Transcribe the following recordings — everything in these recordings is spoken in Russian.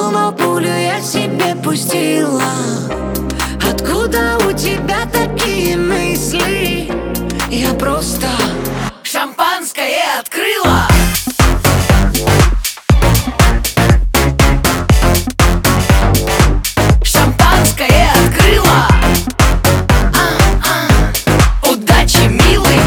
Думал, пулю я себе пустила. Откуда у тебя такие мысли? Я просто шампанское открыла. Шампанское открыла. Удачи, милый.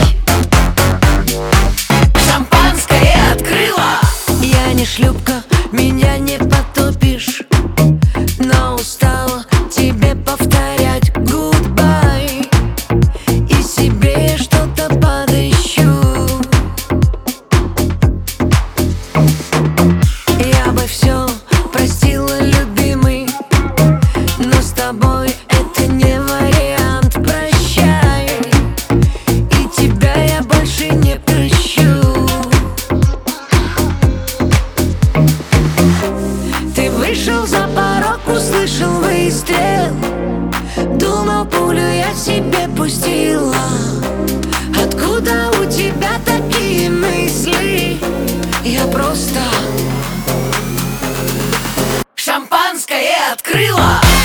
Шампанское открыла. Я не шлюпка, меня не потопишь, но устала тебе повторять goodbye. И себе что-то подыщу. Я бы все простила, любимый, но с тобой это не вариант. Прощай, и тебя я больше не прощу. Ты вышел за порог, услышал выстрел. Думал, пулю я себе пустила. Откуда у тебя такие мысли? Я просто шампанское открыла.